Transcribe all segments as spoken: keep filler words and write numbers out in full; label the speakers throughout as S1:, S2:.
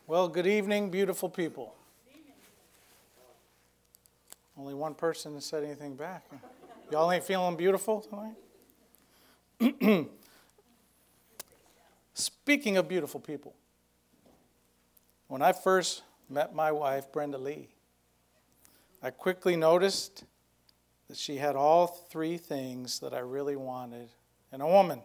S1: Well, good evening, beautiful people. Only one person has said anything back. Y'all ain't feeling beautiful tonight? Speaking of beautiful people, when I first met my wife, Brenda Lee, I quickly noticed that she had all three things that I really wanted in a woman.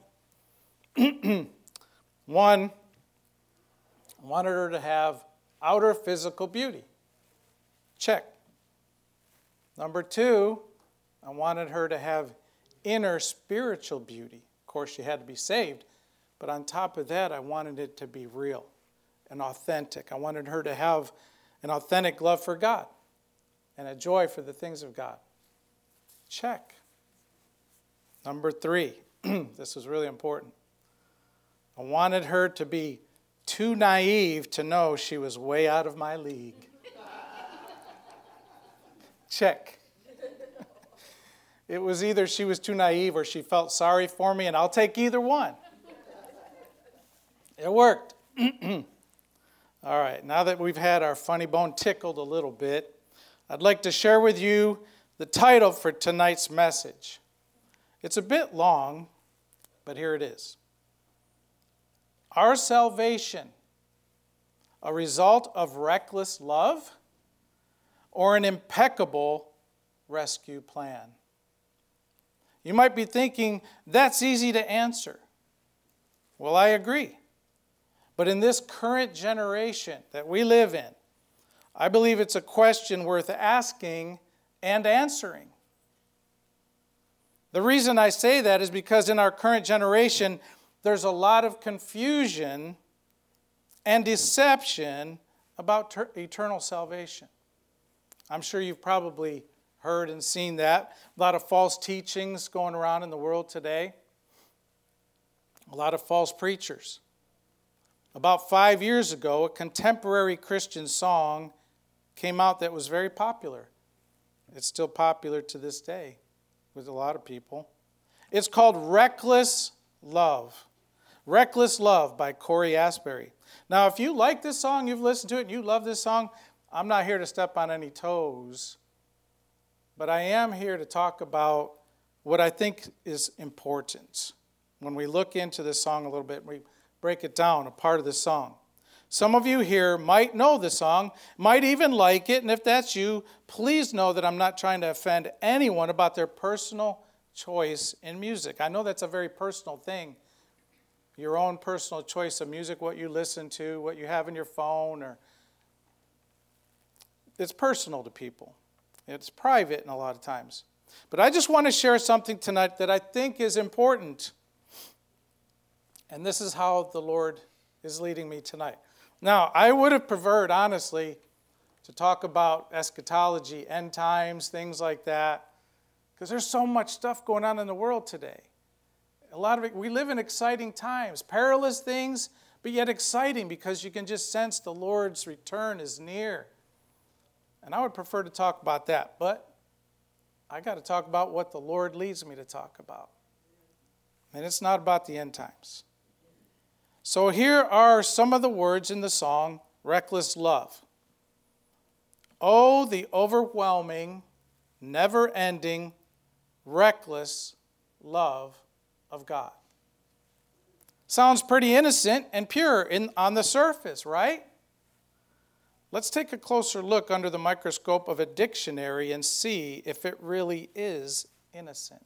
S1: One, I wanted her to have outer physical beauty. Check. Number two, I wanted her to have inner spiritual beauty. Of course, she had to be saved. But on top of that, I wanted it to be real and authentic. I wanted her to have an authentic love for God and a joy for the things of God. Check. Number three, this was really important. I wanted her to be too naive to know she was way out of my league. Check. It was either she was too naive or she felt sorry for me, and I'll take either one. It worked. All right, now that we've had our funny bone tickled a little bit, I'd like to share with you the title for tonight's message. It's a bit long, but here it is. Our salvation, a result of reckless love or an impeccable rescue plan? You might be thinking, that's easy to answer. Well, I agree. But in this current generation that we live in, I believe it's a question worth asking and answering. The reason I say that is because in our current generation, there's a lot of confusion and deception about ter- eternal salvation. I'm sure you've probably heard and seen that. A lot of false teachings going around in the world today. A lot of false preachers. About five years ago, a contemporary Christian song came out that was very popular. It's still popular to this day with a lot of people. It's called Reckless Love. Reckless Love by Corey Asbury. Now, if you like this song, you've listened to it, and you love this song, I'm not here to step on any toes, but I am here to talk about what I think is important. When we look into this song a little bit, we break it down, a part of the song. Some of you here might know the song, might even like it, and if that's you, please know that I'm not trying to offend anyone about their personal choice in music. I know that's a very personal thing. Your own personal choice of music, what you listen to, what you have in your phone, or it's personal to people. It's private in a lot of times. But I just want to share something tonight that I think is important. And this is how the Lord is leading me tonight. Now, I would have preferred, honestly, to talk about eschatology, end times, things like that, because there's so much stuff going on in the world today. A lot of it, we live in exciting times, perilous things, but yet exciting because you can just sense the Lord's return is near. And I would prefer to talk about that, but I got to talk about what the Lord leads me to talk about. And it's not about the end times. So here are some of the words in the song, Reckless Love. Oh, the overwhelming, never-ending, reckless love of God. Sounds pretty innocent and pure in, on the surface, right? Let's take a closer look under the microscope of a dictionary and see if it really is innocent.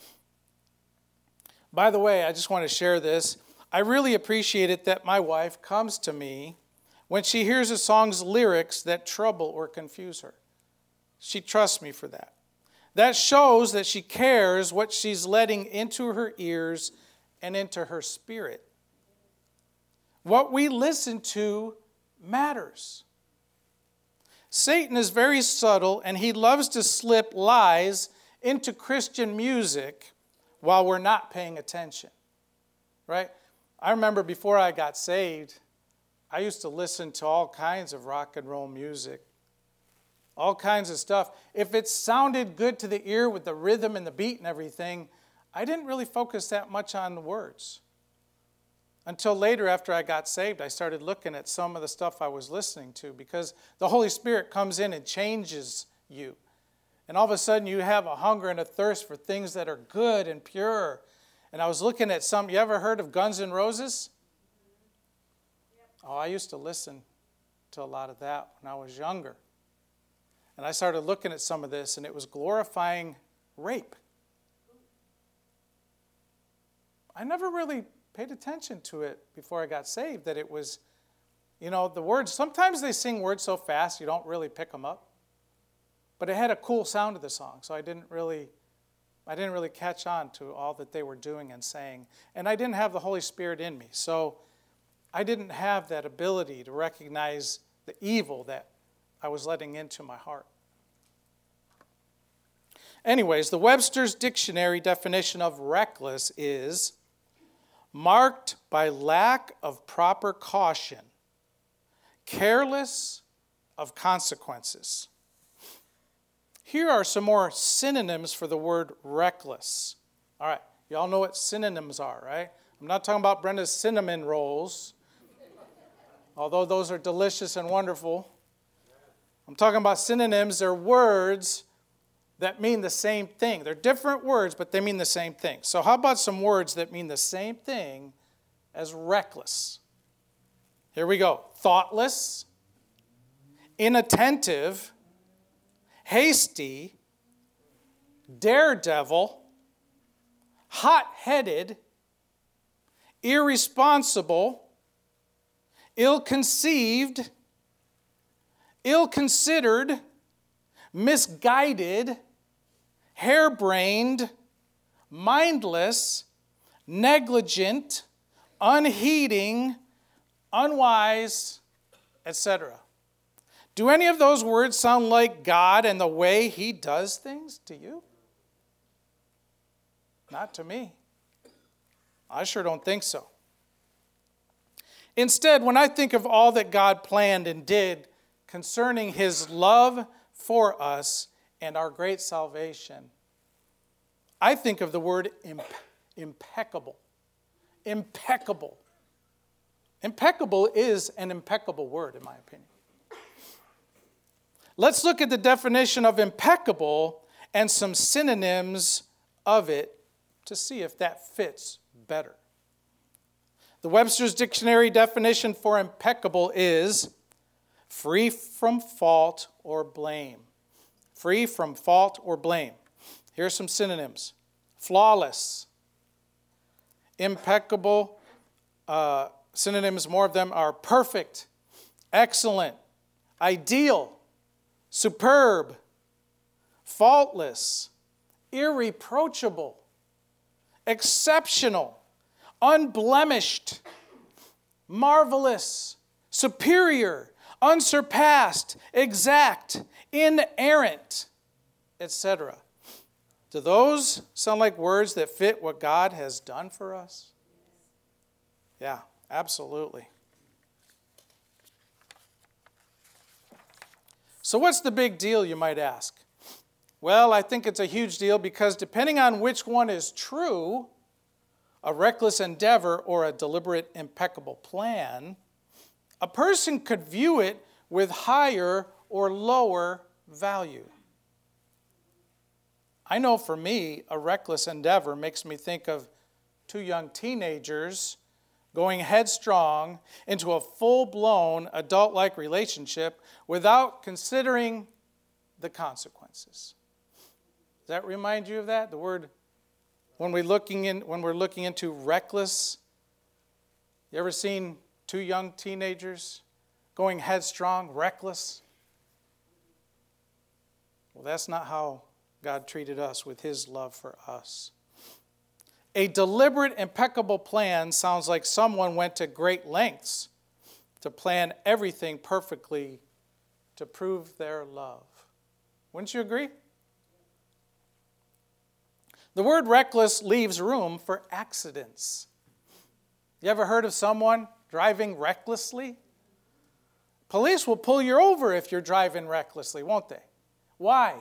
S1: By the way, I just want to share this. I really appreciate it that my wife comes to me when she hears a song's lyrics that trouble or confuse her. She trusts me for that. That shows that she cares what she's letting into her ears and into her spirit. What we listen to matters. Satan is very subtle, and he loves to slip lies into Christian music while we're not paying attention. Right? I remember before I got saved, I used to listen to all kinds of rock and roll music. All kinds of stuff. If it sounded good to the ear with the rhythm and the beat and everything, I didn't really focus that much on the words. Until later, after I got saved, I started looking at some of the stuff I was listening to, because the Holy Spirit comes in and changes you. And all of a sudden you have a hunger and a thirst for things that are good and pure. And I was looking at some, you ever heard of Guns N' Roses? Oh, I used to listen to a lot of that when I was younger. And I started looking at some of this, and it was glorifying rape. I never really paid attention to it before I got saved, that it was, you know, the words, sometimes they sing words so fast you don't really pick them up. But it had a cool sound to the song, so I didn't really, I didn't really catch on to all that they were doing and saying. And I didn't have the Holy Spirit in me, so I didn't have that ability to recognize the evil that I was letting into my heart. Anyways, the Webster's Dictionary definition of reckless is marked by lack of proper caution, careless of consequences. Here are some more synonyms for the word reckless. All right, you all know what synonyms are, right? I'm not talking about Brenda's cinnamon rolls, although those are delicious and wonderful. I'm talking about synonyms. They're words that mean the same thing. They're different words, but they mean the same thing. So how about some words that mean the same thing as reckless? Here we go. Thoughtless, inattentive, hasty, daredevil, hot-headed, irresponsible, ill-conceived, ill-considered, misguided, harebrained, mindless, negligent, unheeding, unwise, et cetera. Do any of those words sound like God and the way He does things to you? Not to me. I sure don't think so. Instead, when I think of all that God planned and did concerning His love for us and our great salvation, I think of the word imp- impeccable. Impeccable. Impeccable is an impeccable word, in my opinion. Let's look at the definition of impeccable and some synonyms of it to see if that fits better. The Webster's Dictionary definition for impeccable is free from fault or blame. Free from fault or blame. Here are some synonyms. Flawless. Impeccable. Uh, synonyms, more of them are perfect, excellent, ideal, superb, faultless, irreproachable, exceptional, unblemished, marvelous, superior, unsurpassed, exact, inerrant, et cetera. Do those sound like words that fit what God has done for us? Yeah, absolutely. So what's the big deal, you might ask? Well, I think it's a huge deal because depending on which one is true, a reckless endeavor or a deliberate, impeccable plan, a person could view it with higher or lower value. I know for me, a reckless endeavor makes me think of two young teenagers going headstrong into a full-blown adult-like relationship without considering the consequences. Does that remind you of that? The word, when we're looking in, when we're looking into reckless, you ever seen two young teenagers going headstrong, reckless? Well, that's not how God treated us with His love for us. A deliberate, impeccable plan sounds like someone went to great lengths to plan everything perfectly to prove their love. Wouldn't you agree? The word reckless leaves room for accidents. You ever heard of someone driving recklessly? Police will pull you over if you're driving recklessly, won't they? Why?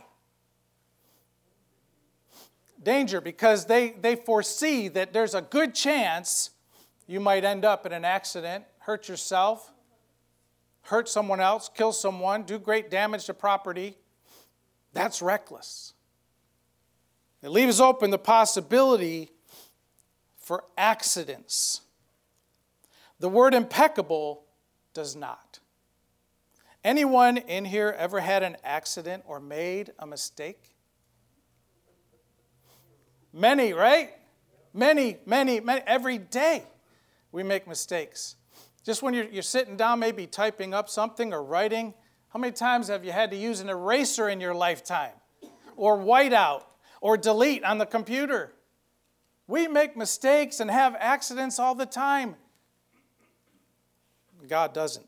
S1: Danger, because they, they foresee that there's a good chance You might end up in an accident, hurt yourself, hurt someone else, kill someone, do great damage to property. That's reckless. It leaves open the possibility for accidents. The word impeccable does not. Anyone in here ever had an accident or made a mistake? Many, right? Many, many, many. Every day we make mistakes. Just when you're, you're sitting down, maybe typing up something or writing, how many times have you had to use an eraser in your lifetime? Or whiteout? Or delete on the computer? We make mistakes and have accidents all the time. God doesn't.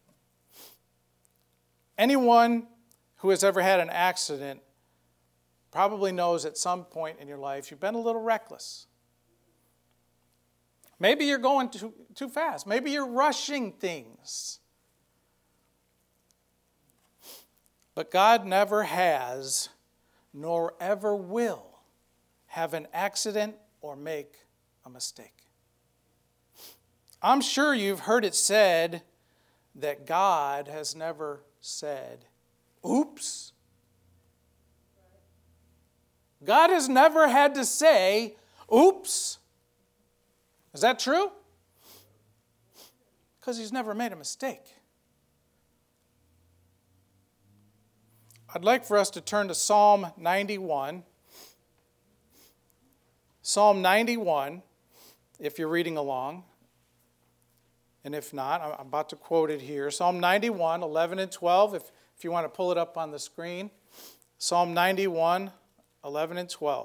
S1: Anyone who has ever had an accident probably knows at some point in your life you've been a little reckless. Maybe you're going too, too fast. Maybe you're rushing things. But God never has, nor ever will, have an accident or make a mistake. I'm sure you've heard it said that God has never said, oops. God has never had to say, oops. Is that true? Because he's never made a mistake. I'd like for us to turn to Psalm ninety-one. Psalm ninety-one, if you're reading along. And if not, I'm about to quote it here. Psalm ninety-one, eleven and twelve, if, if you want to pull it up on the screen. Psalm ninety-one, eleven and twelve.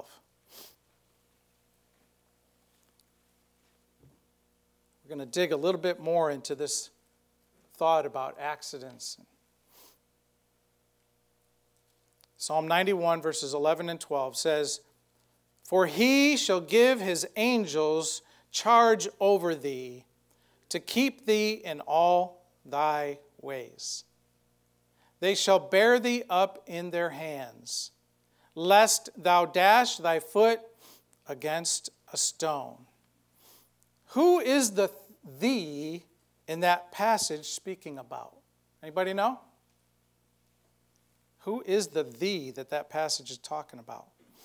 S1: We're going to dig a little bit more into this thought about accidents. Psalm ninety-one, verses eleven and twelve says, "For he shall give his angels charge over thee, to keep thee in all thy ways. They shall bear thee up in their hands, lest thou dash thy foot against a stone." Who is the thee in that passage speaking about? Anybody know? Who is the thee that that passage is talking about?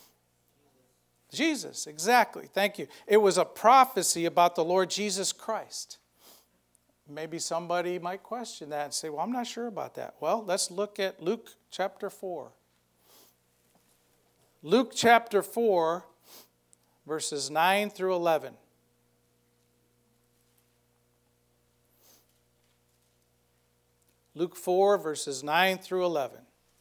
S1: Jesus, exactly. Thank you. It was a prophecy about the Lord Jesus Christ. Maybe somebody might question that and say, well, I'm not sure about that. Well, let's look at Luke chapter four. Luke chapter four, verses nine through eleven. Luke four, verses nine through eleven.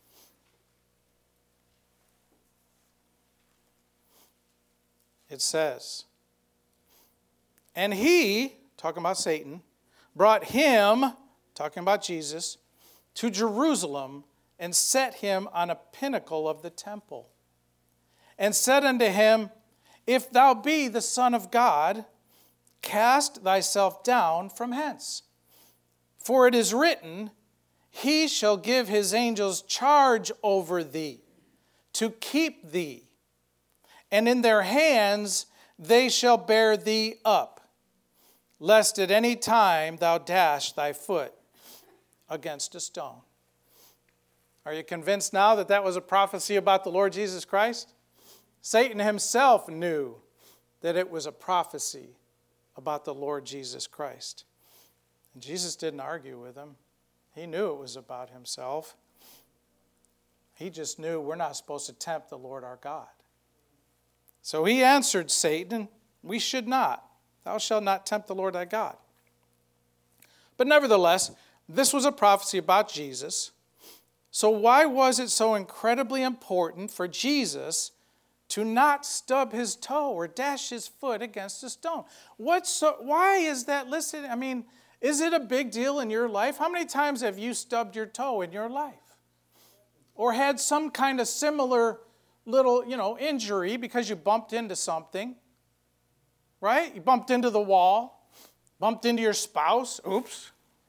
S1: It says, "And he," talking about Satan, "brought him," talking about Jesus, "to Jerusalem and set him on a pinnacle of the temple, and said unto him, If thou be the Son of God, cast thyself down from hence. For it is written, He shall give his angels charge over thee, to keep thee, and in their hands they shall bear thee up, lest at any time thou dash thy foot against a stone." Are you convinced now that that was a prophecy about the Lord Jesus Christ? Satan himself knew that it was a prophecy about the Lord Jesus Christ. And Jesus didn't argue with him. He knew it was about himself. He just knew we're not supposed to tempt the Lord our God. So he answered Satan, "We should not. Thou shalt not tempt the Lord thy God." But nevertheless, this was a prophecy about Jesus. So why was it so incredibly important for Jesus to not stub his toe or dash his foot against a stone? What's so, why is that listed? I mean, is it a big deal in your life? How many times have you stubbed your toe in your life? Or had some kind of similar little, you know, injury because you bumped into something? Right? You bumped into the wall, bumped into your spouse. Oops.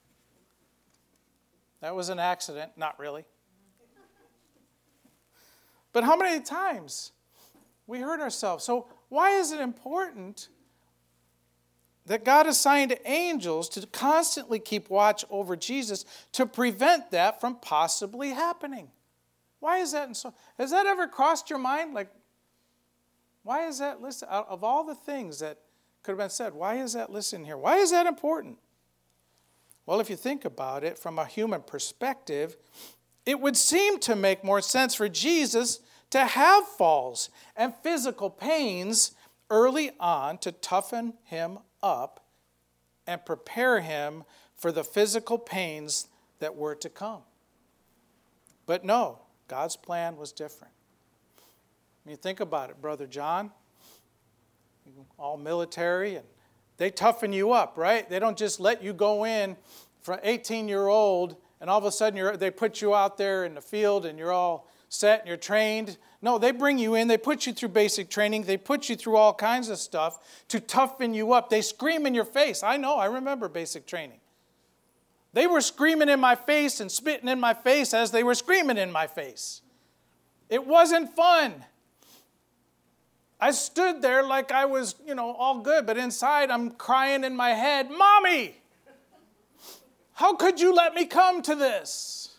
S1: That was an accident. Not really. But how many times we hurt ourselves? So why is it important that God assigned angels to constantly keep watch over Jesus to prevent that from possibly happening. Why is that? So, has that ever crossed your mind? Like, why is that listed? Of all the things that could have been said, why is that listed here? Why is that important? Well, if you think about it from a human perspective, it would seem to make more sense for Jesus to have falls and physical pains early on to toughen him up and prepare him for the physical pains that were to come. But no, God's plan was different. I mean, think about it, Brother John. All military, and they toughen you up, right? They don't just let you go in for an eighteen-year-old and all of a sudden you're, they put you out there in the field and you're all set and you're trained. No, they bring you in, they put you through basic training, they put you through all kinds of stuff to toughen you up. They scream in your face. I know, I remember basic training. They were screaming in my face and spitting in my face as they were screaming in my face. It wasn't fun. I stood there like I was, you know, all good, but inside I'm crying in my head, Mommy, how could you let me come to this?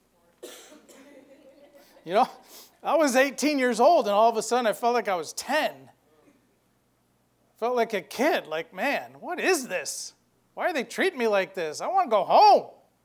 S1: You know, I was eighteen years old and all of a sudden I felt like I was ten. Felt like a kid, like, man, what is this? Why are they treating me like this? I want to go home.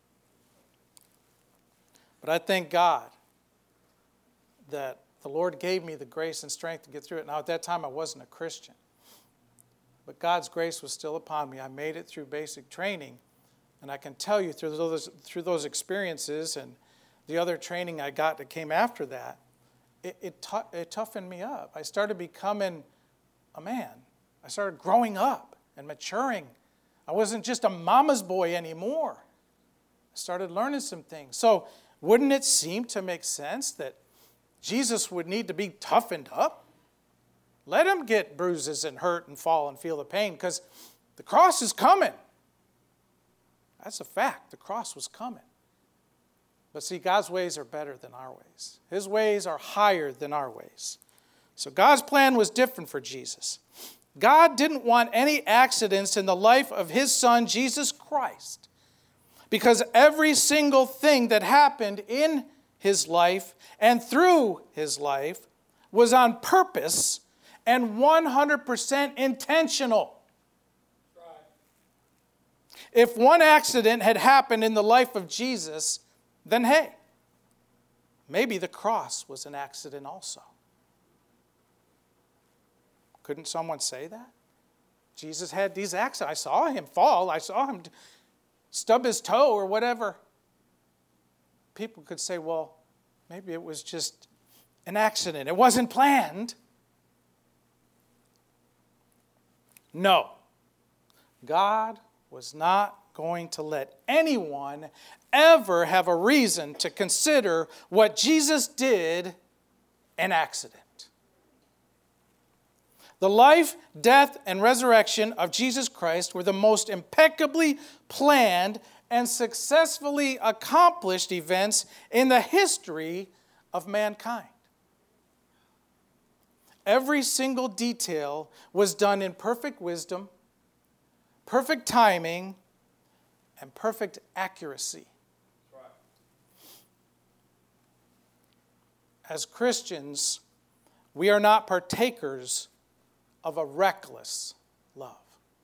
S1: But I thank God that the Lord gave me the grace and strength to get through it. Now, at that time, I wasn't a Christian. But God's grace was still upon me. I made it through basic training. And I can tell you through those, through those experiences and the other training I got that came after that, it, it, t- it toughened me up. I started becoming a man. I started growing up and maturing. I wasn't just a mama's boy anymore. I started learning some things. So wouldn't it seem to make sense that Jesus would need to be toughened up? Let him get bruises and hurt and fall and feel the pain because the cross is coming. That's a fact. The cross was coming. But see, God's ways are better than our ways. His ways are higher than our ways. So God's plan was different for Jesus. God didn't want any accidents in the life of his son, Jesus Christ, because every single thing that happened in his life and through his life was on purpose and one hundred percent intentional. If one accident had happened in the life of Jesus, then hey, maybe the cross was an accident also. Couldn't someone say that? Jesus had these accidents. I saw him fall. I saw him stub his toe or whatever. People could say, well, maybe it was just an accident. It wasn't planned. No. God was not going to let anyone ever have a reason to consider what Jesus did an accident. The life, death, and resurrection of Jesus Christ were the most impeccably planned and successfully accomplished events in the history of mankind. Every single detail was done in perfect wisdom, perfect timing, and perfect accuracy. As Christians, we are not partakers of a reckless love.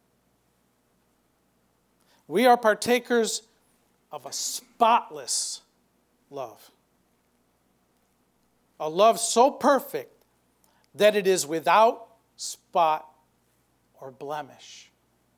S1: We are partakers of a spotless love. A love so perfect that it is without spot or blemish.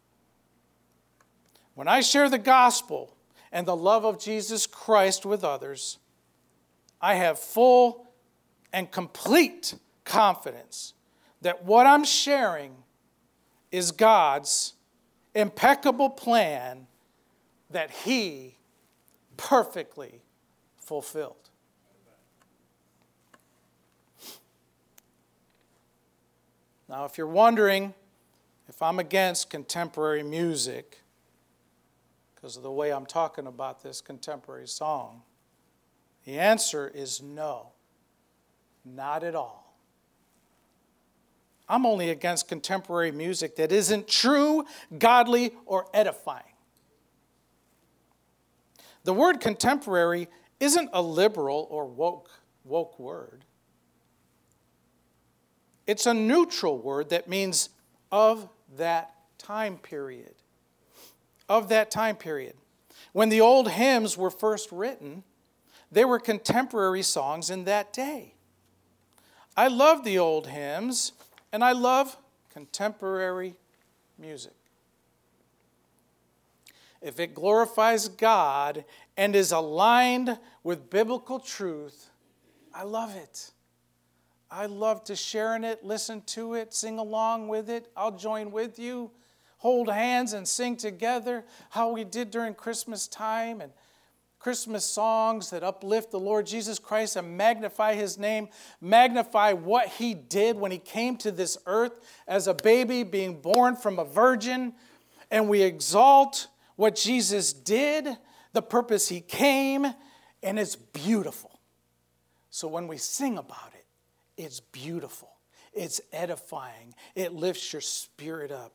S1: When I share the gospel and the love of Jesus Christ with others, I have full and complete confidence that what I'm sharing is God's impeccable plan that He perfectly fulfilled. Now, if you're wondering if I'm against contemporary music because of the way I'm talking about this contemporary song, the answer is no, not at all. I'm only against contemporary music that isn't true, godly, or edifying. The word contemporary isn't a liberal or woke, woke word. It's a neutral word that means of that time period. Of that time period. When the old hymns were first written, they were contemporary songs in that day. I love the old hymns, and I love contemporary music. If it glorifies God and is aligned with biblical truth, I love it. I love to share in it, listen to it, sing along with it. I'll join with you, hold hands and sing together how we did during Christmas time, and Christmas songs that uplift the Lord Jesus Christ and magnify His name, magnify what He did when He came to this earth as a baby being born from a virgin, and we exalt what Jesus did, the purpose He came, and it's beautiful. So when we sing about it, it's beautiful. It's edifying. It lifts your spirit up.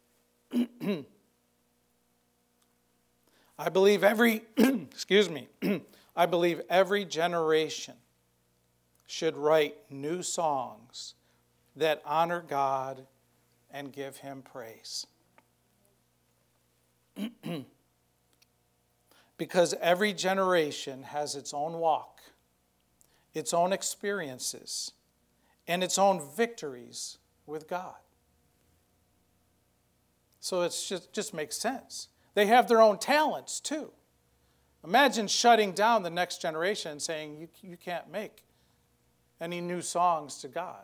S1: I believe every, excuse me, I believe every generation should write new songs that honor God and give Him praise. Because every generation has its own walk, its own experiences, and its own victories with God. So it just, just makes sense. They have their own talents too. Imagine shutting down the next generation and saying, you, you can't make any new songs to God.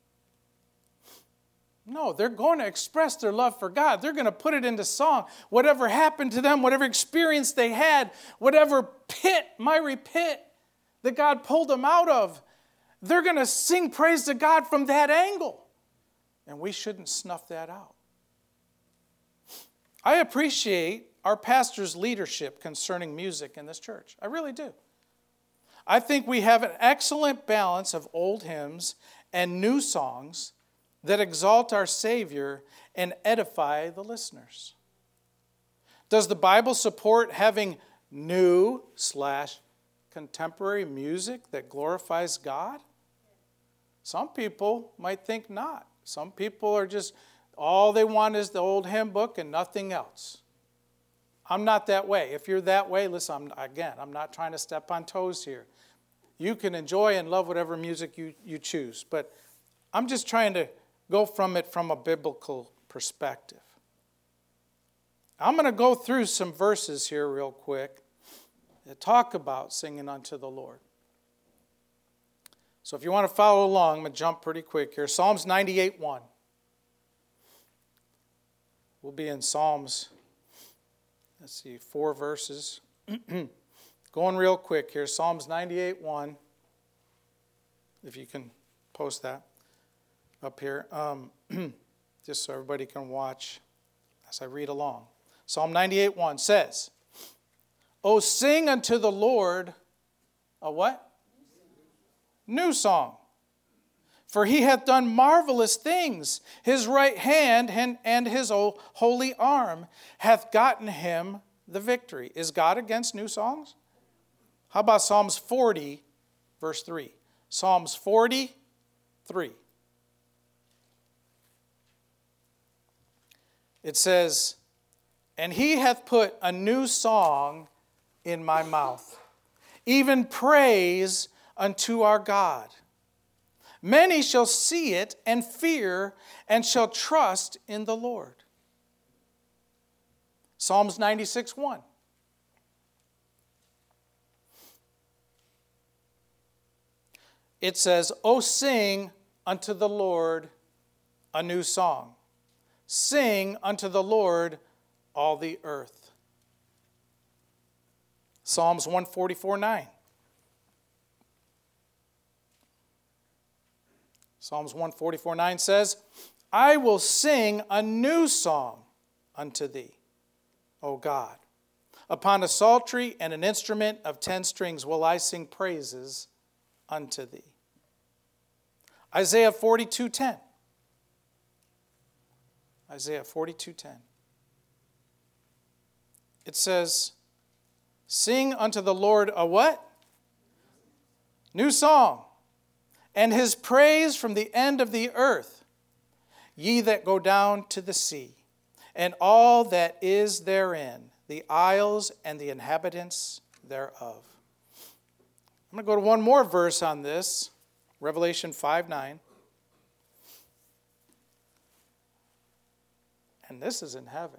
S1: No, they're going to express their love for God. They're going to put it into song. Whatever happened to them, whatever experience they had, whatever pit, miry pit that God pulled them out of, they're going to sing praise to God from that angle. And we shouldn't snuff that out. I appreciate our pastor's leadership concerning music in this church. I really do. I think we have an excellent balance of old hymns and new songs that exalt our Savior and edify the listeners. Does the Bible support having new slash contemporary music that glorifies God? Some people might think not. Some people are just, all they want is the old hymn book and nothing else. I'm not that way. If you're that way, listen, I'm, again, I'm not trying to step on toes here. You can enjoy and love whatever music you, you choose, but I'm just trying to go from it from a biblical perspective. I'm going to go through some verses here real quick that talk about singing unto the Lord. So if you want to follow along, I'm going to jump pretty quick here. Psalms ninety-eight one. We'll be in Psalms, let's see, four verses. Going real quick here. Psalms ninety-eight one. If you can post that up here. Um, just so everybody can watch as I read along. Psalm ninety-eight one says, O sing unto the Lord a what? New song. For he hath done marvelous things. His right hand and, and his holy arm hath gotten him the victory. Is God against new songs? How about Psalms forty, verse three? Psalms forty, three. It says, And he hath put a new song in my mouth, even praise unto our God. Many shall see it and fear and shall trust in the Lord. Psalms ninety-six one. It says, O sing unto the Lord a new song. Sing unto the Lord all the earth. Psalms one forty-four nine. Psalms one forty-four nine says, I will sing a new song unto thee, O God. Upon a psaltery and an instrument of ten strings will I sing praises unto thee. Isaiah forty-two ten. Isaiah forty-two ten. It says, sing unto the Lord a what? New song, and his praise from the end of the earth, ye that go down to the sea, and all that is therein, the isles and the inhabitants thereof. I'm going to go to one more verse on this, Revelation five nine. And this is in heaven.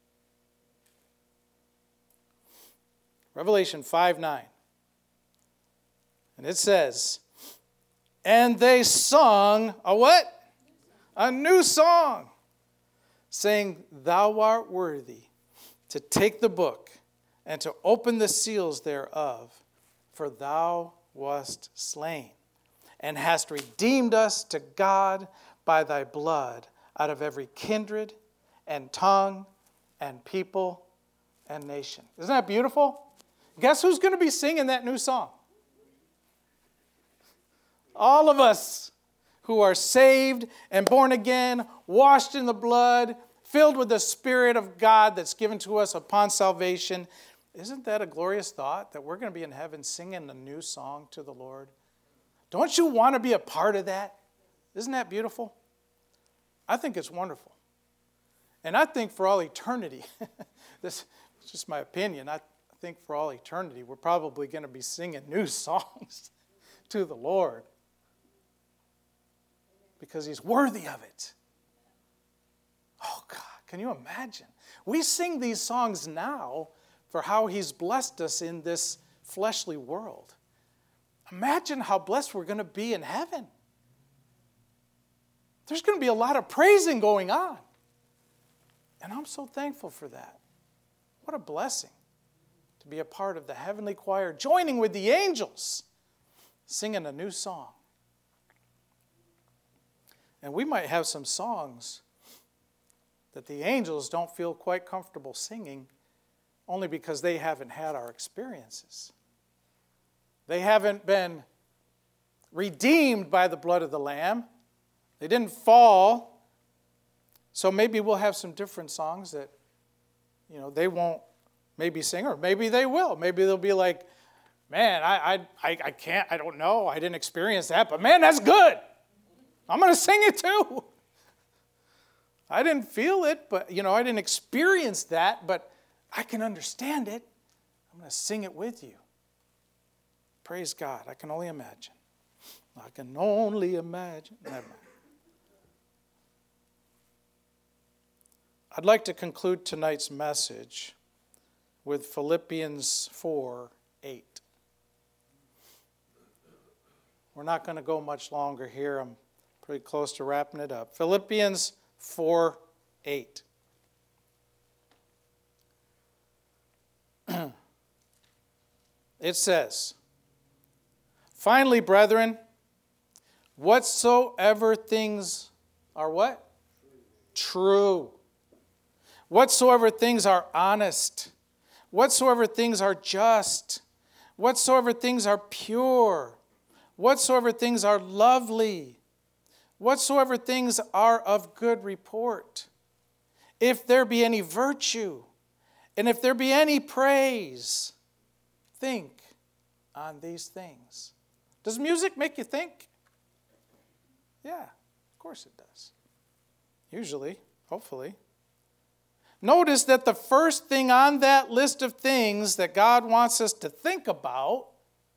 S1: Revelation five nine. And it says, and they sung a what? A new song, saying, thou art worthy to take the book and to open the seals thereof, for thou wast slain, and hast redeemed us to God by thy blood out of every kindred and tongue and people and nation. Isn't that beautiful? Guess who's going to be singing that new song? All of us who are saved and born again, washed in the blood, filled with the Spirit of God that's given to us upon salvation. Isn't that a glorious thought, that we're going to be in heaven singing a new song to the Lord? Don't you want to be a part of that? Isn't that beautiful? I think it's wonderful. And I think for all eternity, this is just my opinion, I think for all eternity, we're probably going to be singing new songs to the Lord, because he's worthy of it. Oh, God, can you imagine? We sing these songs now for how he's blessed us in this fleshly world. Imagine how blessed we're going to be in heaven. There's going to be a lot of praising going on. And I'm so thankful for that. What a blessing to be a part of the heavenly choir, joining with the angels, singing a new song. And we might have some songs that the angels don't feel quite comfortable singing, only because they haven't had our experiences. They haven't been redeemed by the blood of the Lamb. They didn't fall. So maybe we'll have some different songs that, you know, they won't maybe sing, or maybe they will. Maybe they'll be like, man, I, I, I can't, I don't know, I didn't experience that, but man, that's good. I'm going to sing it too. I didn't feel it, but, you know, I didn't experience that, but I can understand it. I'm going to sing it with you. Praise God. I can only imagine. I can only imagine. Never mind. I'd like to conclude tonight's message with Philippians four eight. We're not going to go much longer here. I'm pretty close to wrapping it up. Philippians four eight. It says, finally, brethren, whatsoever things are what? True. Whatsoever things are honest. Whatsoever things are just. Whatsoever things are pure. Whatsoever things are lovely. Whatsoever things are of good report. If there be any virtue, and if there be any praise, think on these things. Does music make you think? Yeah, of course it does. Usually, hopefully. Notice that the first thing on that list of things that God wants us to think about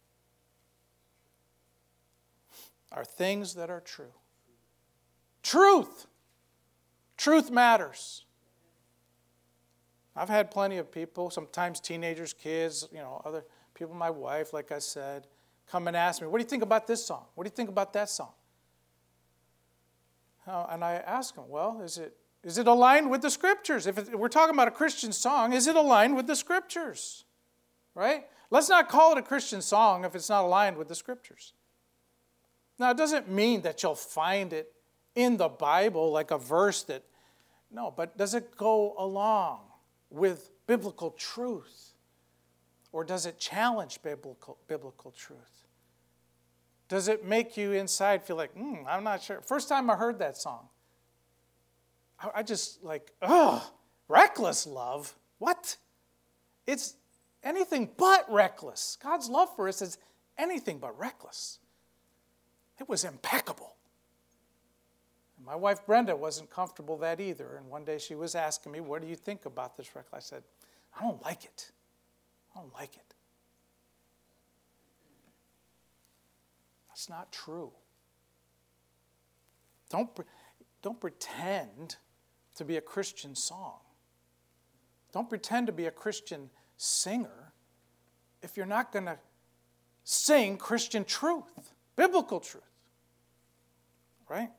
S1: are things that are true. Truth. Truth matters. I've had plenty of people, sometimes teenagers, kids, you know, other people, my wife, like I said, come and ask me, what do you think about this song? What do you think about that song? Uh, and I ask them, well, is it is it aligned with the Scriptures? If it, we're talking about a Christian song, is it aligned with the Scriptures? Right? Let's not call it a Christian song if it's not aligned with the Scriptures. Now, it doesn't mean that you'll find it in the Bible like a verse that, no, but does it go along with biblical truth? Or does it challenge biblical, biblical truth? Does it make you inside feel like, hmm, I'm not sure. First time I heard that song, I, I just like, oh, reckless love? What? It's anything but reckless. God's love for us is anything but reckless. It was impeccable. And my wife Brenda wasn't comfortable with that either. And one day she was asking me, what do you think about this reckless? I said, I don't like it. I don't like it. That's not true. Don't, don't pretend to be a Christian song. Don't pretend to be a Christian singer if you're not going to sing Christian truth, biblical truth. Right?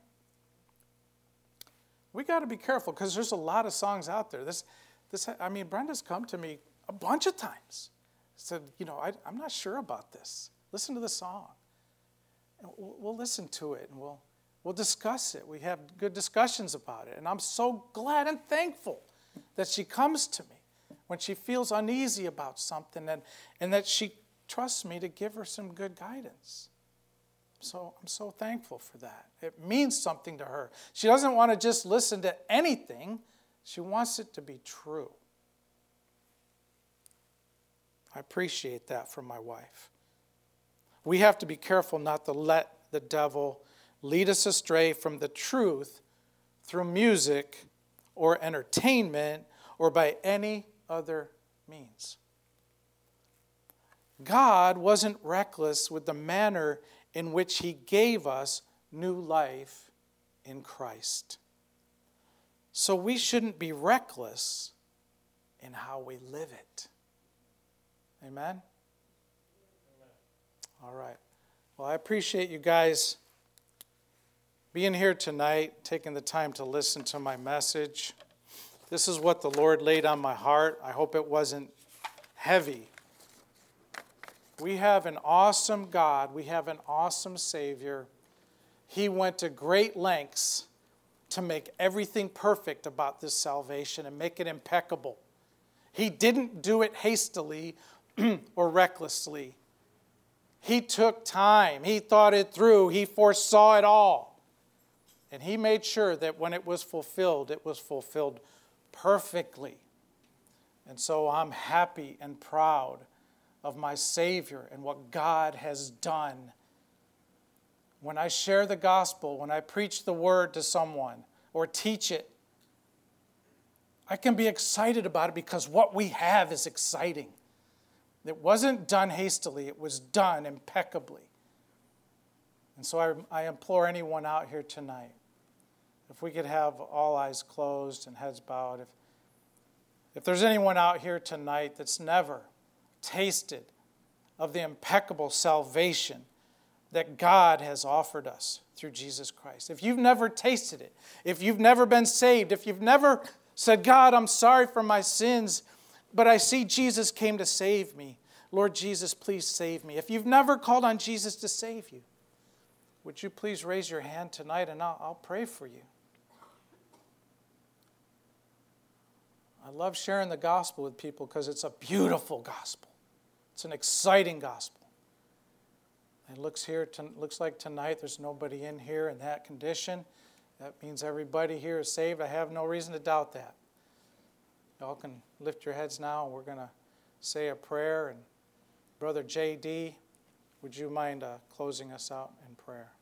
S1: We got to be careful because there's a lot of songs out there. This, this, I mean, Brenda's come to me a bunch of times. Said, you know, I, I'm not sure about this. Listen to the song. And we'll, we'll listen to it and we'll we'll discuss it. We have good discussions about it. And I'm so glad and thankful that she comes to me when she feels uneasy about something and, and that she trusts me to give her some good guidance. So I'm so thankful for that. It means something to her. She doesn't want to just listen to anything. She wants it to be true. I appreciate that from my wife. We have to be careful not to let the devil lead us astray from the truth through music or entertainment or by any other means. God wasn't reckless with the manner in which he gave us new life in Christ. So we shouldn't be reckless in how we live it. Amen? Amen? All right. Well, I appreciate you guys being here tonight, taking the time to listen to my message. This is what the Lord laid on my heart. I hope it wasn't heavy. We have an awesome God. We have an awesome Savior. He went to great lengths to make everything perfect about this salvation and make it impeccable. He didn't do it hastily or recklessly. He took time. He thought it through. He foresaw it all. And he made sure that when it was fulfilled, it was fulfilled perfectly. And so I'm happy and proud of my Savior and what God has done. When I share the gospel, when I preach the word to someone or teach it, I can be excited about it because what we have is exciting. It wasn't done hastily. It was done impeccably. And so I, I implore anyone out here tonight, if we could have all eyes closed and heads bowed, if, if there's anyone out here tonight that's never tasted of the impeccable salvation that God has offered us through Jesus Christ, if you've never tasted it, if you've never been saved, if you've never said, God, I'm sorry for my sins, but I see Jesus came to save me. Lord Jesus, please save me. If you've never called on Jesus to save you, would you please raise your hand tonight and I'll, I'll pray for you. I love sharing the gospel with people because it's a beautiful gospel. It's an exciting gospel. It looks here to, looks like tonight there's nobody in here in that condition. That means everybody here is saved. I have no reason to doubt that. Y'all can lift your heads now, and we're going to say a prayer. And Brother J D, would you mind uh, closing us out in prayer?